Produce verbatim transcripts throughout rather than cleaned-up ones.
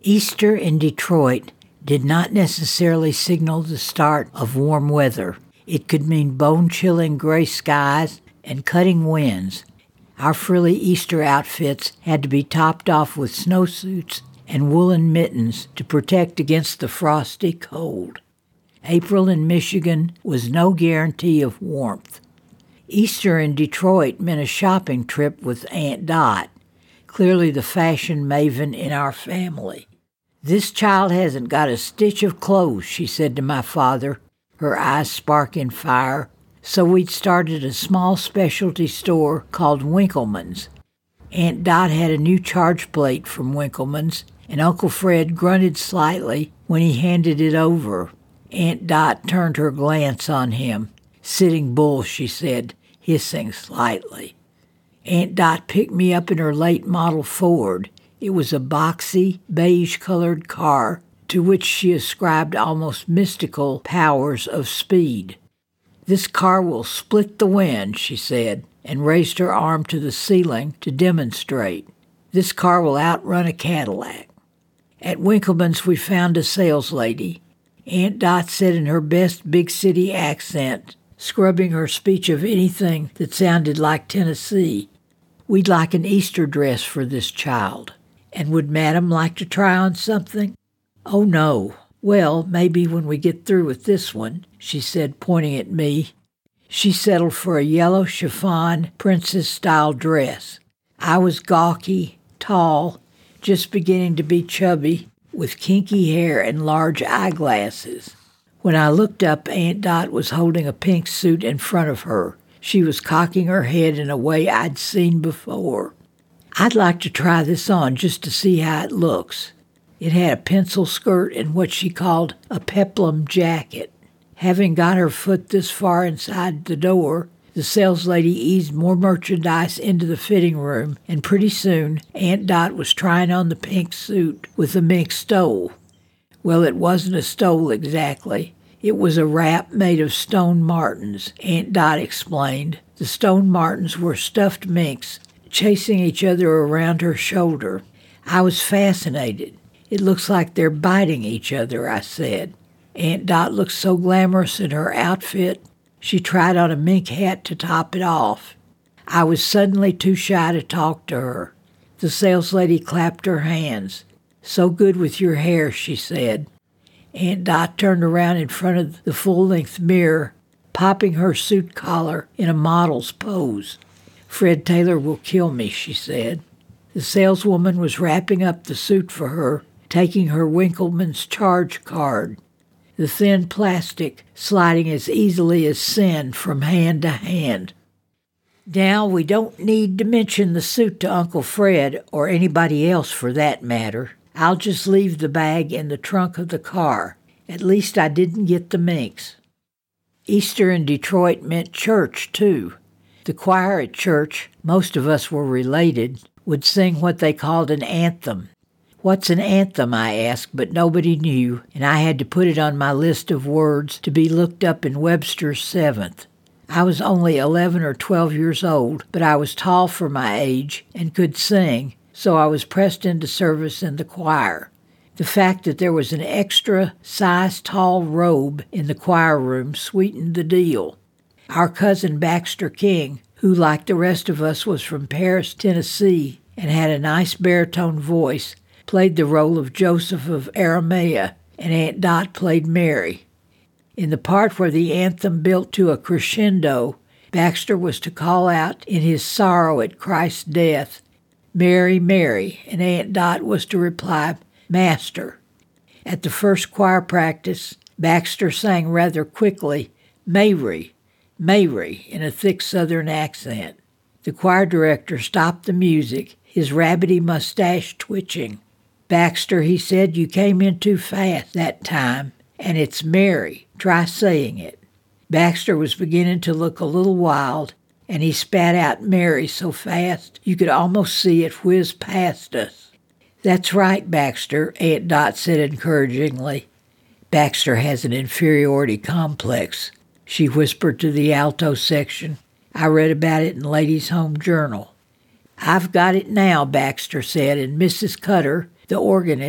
Easter in Detroit did not necessarily signal the start of warm weather. It could mean bone-chilling gray skies and cutting winds. Our frilly Easter outfits had to be topped off with snowsuits and woolen mittens to protect against the frosty cold. April in Michigan was no guarantee of warmth. Easter in Detroit meant a shopping trip with Aunt Dot, clearly the fashion maven in our family. "This child hasn't got a stitch of clothes," she said to my father, her eyes sparking fire. So we'd started a small specialty store called Winkleman's. Aunt Dot had a new charge plate from Winkleman's, and Uncle Fred grunted slightly when he handed it over. Aunt Dot turned her glance on him. "Sitting Bull," she said, hissing slightly. Aunt Dot picked me up in her late model Ford. It was a boxy, beige-colored car to which she ascribed almost mystical powers of speed. "This car will split the wind," she said, and raised her arm to the ceiling to demonstrate. "This car will outrun a Cadillac." At Winkleman's we found a saleslady. Aunt Dot said in her best big city accent, scrubbing her speech of anything that sounded like Tennessee, "We'd like an Easter dress for this child. And would Madam like to try on something?" "Oh, no. Well, maybe when we get through with this one," she said, pointing at me. She settled for a yellow chiffon princess-style dress. I was gawky, tall, just beginning to be chubby, with kinky hair and large eyeglasses. When I looked up, Aunt Dot was holding a pink suit in front of her. She was cocking her head in a way I'd seen before. "I'd like to try this on just to see how it looks." It had a pencil skirt and what she called a peplum jacket. Having got her foot this far inside the door, the saleslady eased more merchandise into the fitting room, and pretty soon Aunt Dot was trying on the pink suit with the mink stole. Well, it wasn't a stole exactly. It was a wrap made of stone martens, Aunt Dot explained. The stone martens were stuffed minks chasing each other around her shoulder. I was fascinated. "It looks like they're biting each other," I said. Aunt Dot looked so glamorous in her outfit. She tried on a mink hat to top it off. I was suddenly too shy to talk to her. The saleslady clapped her hands. "So good with your hair," she said. Aunt Dot turned around in front of the full-length mirror, popping her suit collar in a model's pose. "Fred Taylor will kill me," she said. The saleswoman was wrapping up the suit for her, taking her Winkleman's charge card, the thin plastic sliding as easily as sin from hand to hand. "Now, we don't need to mention the suit to Uncle Fred, or anybody else for that matter. I'll just leave the bag in the trunk of the car. At least I didn't get the minks." Easter in Detroit meant church, too. The choir at church, most of us were related, would sing what they called an anthem. "What's an anthem?" I asked, but nobody knew, and I had to put it on my list of words to be looked up in Webster's seventh. I was only eleven or twelve years old, but I was tall for my age and could sing, so I was pressed into service in the choir. The fact that there was an extra size tall robe in the choir room sweetened the deal. Our cousin Baxter King, who like the rest of us was from Paris, Tennessee, and had a nice baritone voice, played the role of Joseph of Arimathea, and Aunt Dot played Mary. In the part where the anthem built to a crescendo, Baxter was to call out in his sorrow at Christ's death, "Mary, Mary," and Aunt Dot was to reply, "Master." At the first choir practice, Baxter sang rather quickly, "Mary, Mary," in a thick Southern accent. The choir director stopped the music, his rabbity mustache twitching. "Baxter," he said, "you came in too fast that time, and it's Mary. Try saying it." Baxter was beginning to look a little wild, and he spat out Mary so fast you could almost see it whiz past us. "That's right, Baxter," Aunt Dot said encouragingly. "Baxter has an inferiority complex," she whispered to the alto section. "I read about it in Ladies' Home Journal." "I've got it now," Baxter said, and Missus Cutter, the organist,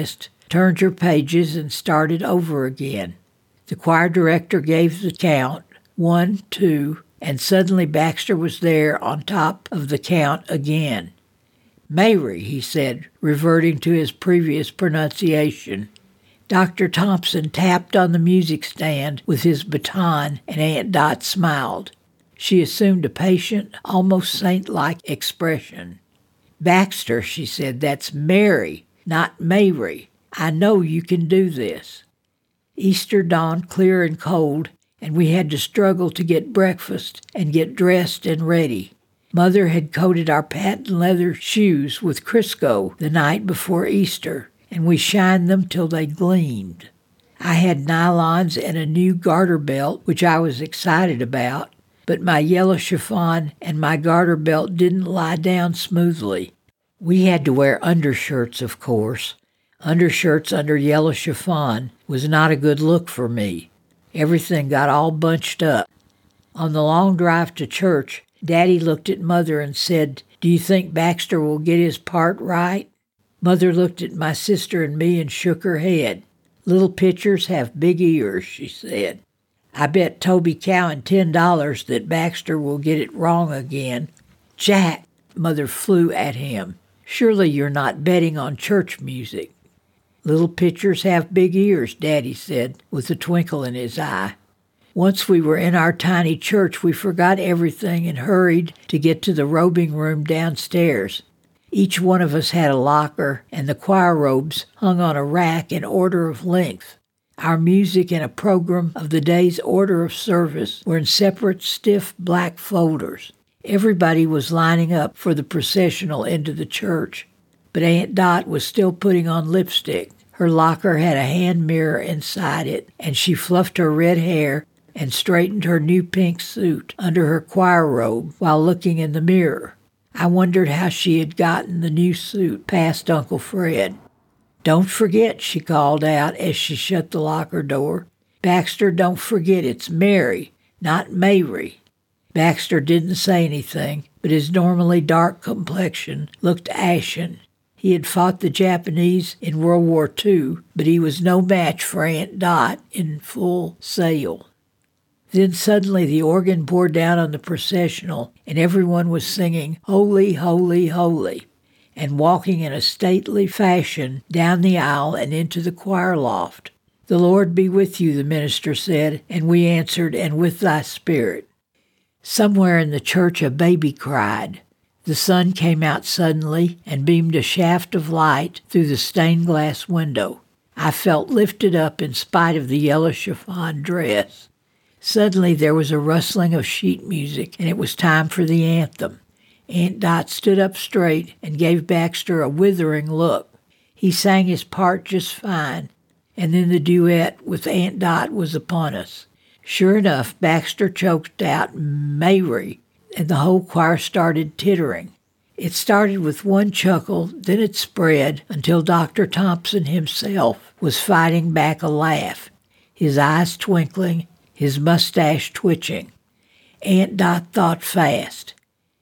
turned her pages, and started over again. The choir director gave the count, one, two, and suddenly Baxter was there on top of the count again. "Mary," he said, reverting to his previous pronunciation. Doctor Thompson tapped on the music stand with his baton, and Aunt Dot smiled. She assumed a patient, almost saint-like expression. "Baxter," she said, "that's Mary, not Mary. I know you can do this." Easter dawned clear and cold, and we had to struggle to get breakfast and get dressed and ready. Mother had coated our patent leather shoes with Crisco the night before Easter, and we shined them till they gleamed. I had nylons and a new garter belt, which I was excited about, but my yellow chiffon and my garter belt didn't lie down smoothly. We had to wear undershirts, of course. Undershirts under yellow chiffon was not a good look for me. Everything got all bunched up. On the long drive to church, Daddy looked at Mother and said, "Do you think Baxter will get his part right?" Mother looked at my sister and me and shook her head. "Little pitchers have big ears," she said. "I bet Toby Cowan ten dollars that Baxter will get it wrong again." "Jack," Mother flew at him, "surely you're not betting on church music." "Little pitchers have big ears," Daddy said, with a twinkle in his eye. Once we were in our tiny church, we forgot everything and hurried to get to the robing room downstairs. Each one of us had a locker, and the choir robes hung on a rack in order of length. Our music and a program of the day's order of service were in separate, stiff black folders. Everybody was lining up for the processional into the church, but Aunt Dot was still putting on lipstick. Her locker had a hand mirror inside it, and she fluffed her red hair and straightened her new pink suit under her choir robe while looking in the mirror. I wondered how she had gotten the new suit past Uncle Fred. "Don't forget," she called out as she shut the locker door. "Baxter, don't forget it's Mary, not Mary." Baxter didn't say anything, but his normally dark complexion looked ashen. He had fought the Japanese in World War Two, but he was no match for Aunt Dot in full sail. Then suddenly the organ bore down on the processional, and everyone was singing "Holy, Holy, Holy," and walking in a stately fashion down the aisle and into the choir loft. "The Lord be with you," the minister said, and we answered, "And with thy spirit." Somewhere in the church a baby cried. The sun came out suddenly and beamed a shaft of light through the stained glass window. I felt lifted up in spite of the yellow chiffon dress. Suddenly there was a rustling of sheet music, and it was time for the anthem. Aunt Dot stood up straight and gave Baxter a withering look. He sang his part just fine, and then the duet with Aunt Dot was upon us. Sure enough, Baxter choked out "Mary," and the whole choir started tittering. It started with one chuckle, then it spread until Doctor Thompson himself was fighting back a laugh, his eyes twinkling, his mustache twitching. Aunt Dot thought fast.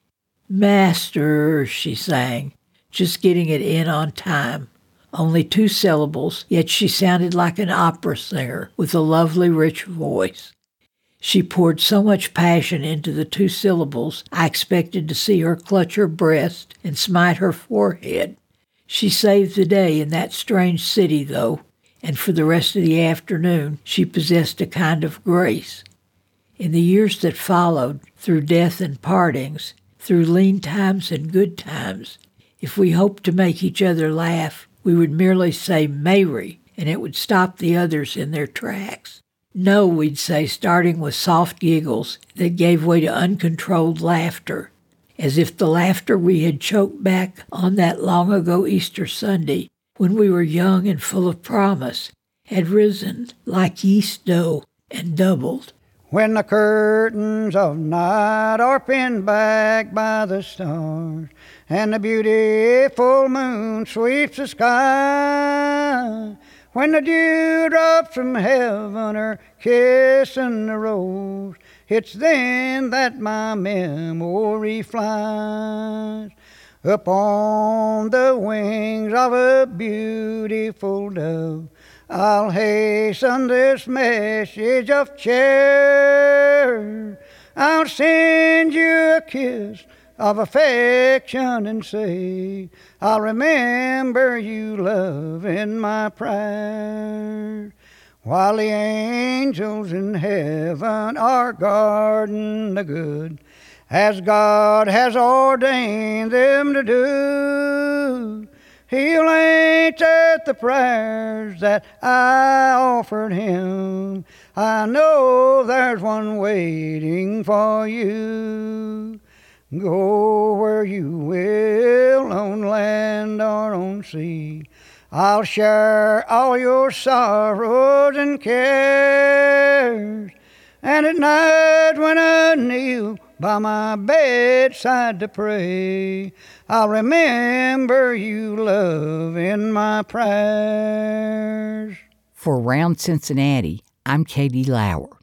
"Master," she sang, just getting it in on time. Only two syllables, yet she sounded like an opera singer with a lovely, rich voice. She poured so much passion into the two syllables, I expected to see her clutch her breast and smite her forehead. She saved the day in that strange city, though, and for the rest of the afternoon she possessed a kind of grace. In the years that followed, through death and partings, through lean times and good times, if we hoped to make each other laugh, we would merely say "Mary," and it would stop the others in their tracks. "No," we'd say, starting with soft giggles that gave way to uncontrolled laughter, as if the laughter we had choked back on that long-ago Easter Sunday, when we were young and full of promise, had risen like yeast dough and doubled. When the curtains of night are pinned back by the stars, and the beautiful moon sweeps the sky, when the dewdrops from heaven are kissing the rose, it's then that my memory flies. Upon the wings of a beautiful dove, I'll hasten this message of cheer. I'll send you a kiss of affection and say, I'll remember you, love, in my prayer. While the angels in heaven are guarding the good, as God has ordained them to do, He'll answer the prayers that I offered Him. I know there's one waiting for you. Go where you will, on land or on sea. I'll share all your sorrows and cares. And at night when I kneel by my bedside to pray, I'll remember you, love, in my prayers. For Round Cincinnati, I'm Katie Lauer.